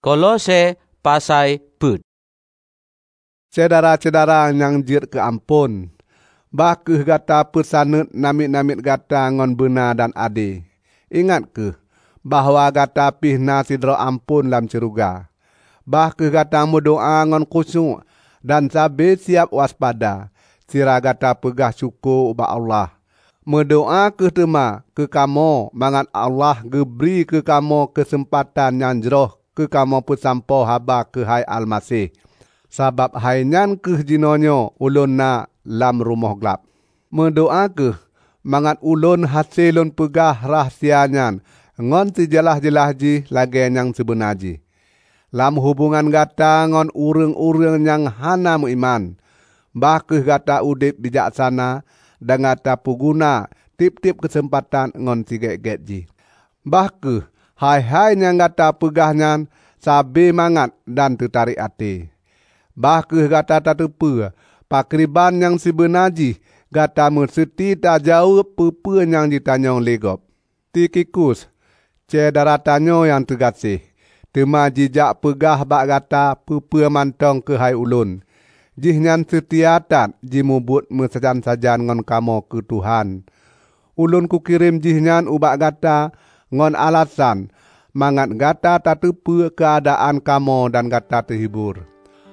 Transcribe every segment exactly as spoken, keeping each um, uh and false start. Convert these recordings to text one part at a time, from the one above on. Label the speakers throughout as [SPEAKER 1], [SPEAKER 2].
[SPEAKER 1] Kolose pasai put.
[SPEAKER 2] Cedara-cedara yang jir ke ampun. Bah ke gata pesanut namit-namit gata ngon bena dan ade. Ingat ke bahwa gata pihna sidro ampun lam ceruga. Bah ke gata berdoa ngon khusyuk dan sabe siap waspada. Sira gata pegah syukur ubah Allah. Berdoa ke tema ke kamu mangat Allah geberi ke kamu kesempatan yang jeroh ke kamu pesampo haba ke hai Al-Masih. Sabab hai nyan ke jinonyo ulun na lam rumah gelap. Berdoa ke mangat ulun hasilun pegah rahsia nyan ngon sejelah-jelah ji lagi yang sebenaji. Lam hubungan gata ngon urang-urang yang hana iman. Bah ke gata udip bijaksana dan gata puguna tip-tip kesempatan ngon siget-get ji. Bah ke hai-hai yang gata pegahnya sabe mangat dan tertarik hati. Bah ke gata tak tepa pakriban yang sebenaji gata mesti tak jauh apa yang ditanya legop. Tikikus cedara tanyo yang tergasih. Tema jijak pegah bak gata pepe mantong ke hai ulun. Jihnya setiatat jimubut mesajan-sajan ngon kamo ke Tuhan. Ulun ku kirim jihnya ubak gata ngon alasan mangat gata tak tepu keadaan kamo dan gata terhibur.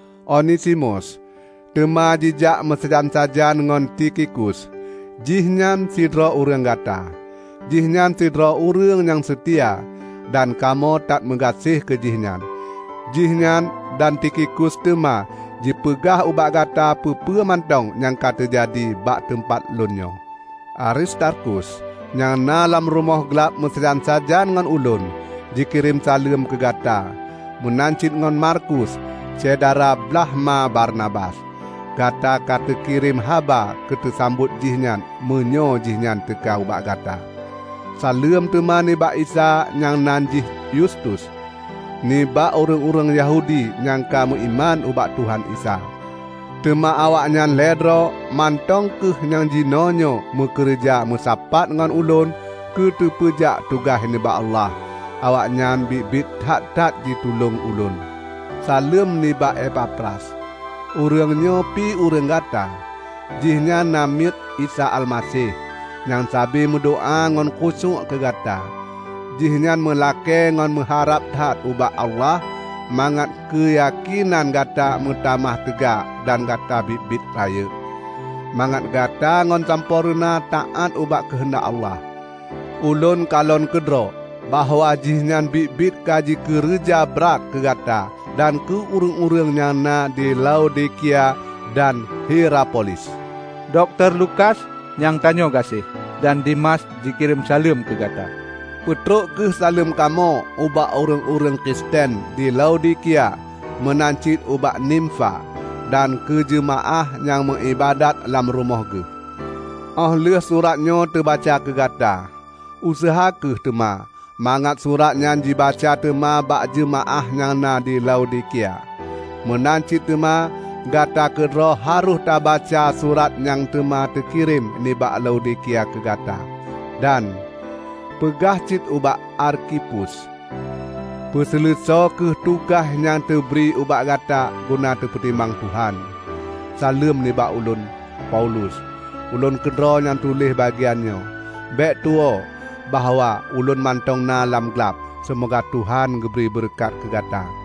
[SPEAKER 2] Onesimus, tema jijak mesajan-sajan ngon Tikikus. Jihnya sidro urang gata. Jihnya sidro urang yang setia dan kamo tak menggasih ke jihnya. Jihnya dan Tikikus tema jipegah ubak gata pepe mantong yang kata jadi bak tempat lunyo. Aristarkus yang nalam rumah gelap mesajan-sajan ngan ulun dikirim salam ke gata. Menancit ngan Markus cedara Blahma Barnabas. Gata kata kirim haba ketesambut jihnya menyo jihnya teka ubak gata. Salam temani bak Isa yang nanjih Justus. Ni bak orang-orang Yahudi yang kamu iman ubak Tuhan Isa. Tema awaknya ledro mantong ke yang jinonyo mekerja musapat ngan ulun ke tepejak tugas ni bak Allah. Awaknya bibit tak-tak ditulung ulun. Salam ni bak Epapras. Urangnya pi urang gata. Jihnya namit Isa Al-Masih yang sabi mendoa ngan khusyuk ke gata. Jihnya melake ngon mengharap tat ubak Allah mangat keyakinan gata mutamah tegak dan gata bibit raya. Mangat gata ngon sampurna taat ubak kehendak Allah. Ulun kalon kedro bahwa jihnya bibit kaji kerja berat ke gata dan ke urang-urang nyana di Laodikia dan Hierapolis.
[SPEAKER 3] Dokter Lukas yang tanya kasih dan Dimas dikirim salam ke gata.
[SPEAKER 2] Petruk ke salam kamu ubak orang-orang Kristen di Laodikia menancit ubak Nimfa dan ke jemaah yang mengibadat dalam rumah ke. Oh leh suratnya terbaca ke gata. Usaha ke tema mangat suratnya dibaca tema bak jemaah yang na di Laodikia. Menancit tema gata kedro harus tak baca surat yang tema terkirim ni bak Laodikia ke gata. Dan pegah cit ubak Arkipus. Peselesa ke tugas yang terberi ubak gata guna terpertimbang Tuhan. Salam ni bak ulun Paulus. Ulun kedro yang tulis bagiannya. Bek tua bahawa ulun mantong na lam gelap. Semoga Tuhan geberi berkat ke gata.